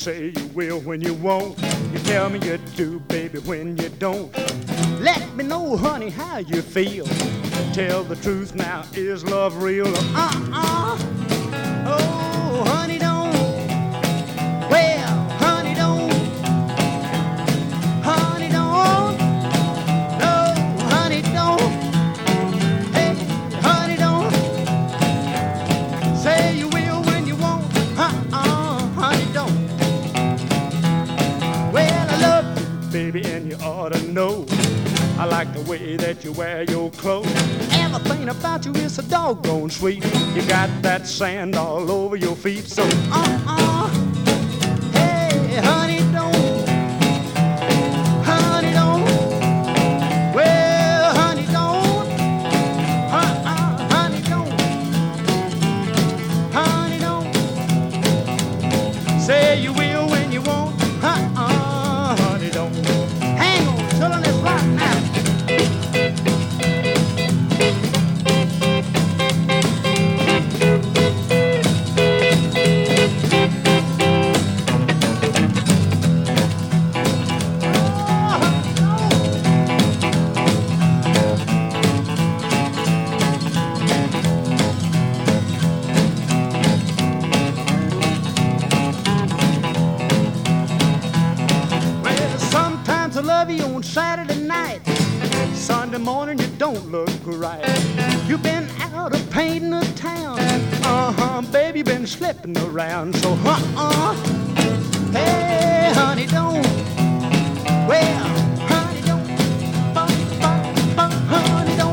say you will when you won't. You tell me you do, baby, when you don't. Let me know, honey, how you feel. Tell the truth now, is love real? Oh, honey, don't. Well, honey, don't. Honey, don't. No, honey, don't. Hey, honey, don't. Say you will when you won't. Honey, don't. Well, I love you, baby, and you ought to know. I like the way that you wear your clothes. Everything about you is so doggone sweet. You got that sand all over your feet. So, hey, honey, don't. Honey, don't. Well, honey, don't. Honey, don't. Honey, don't. Say you will when you won't. Honey, don't. Hang on, till on this rock now. On Saturday night, Sunday morning you don't look right. You've been out of painting the town, baby, you've been slipping around. So, hey, honey, don't. Well, honey, don't. Honey, don't.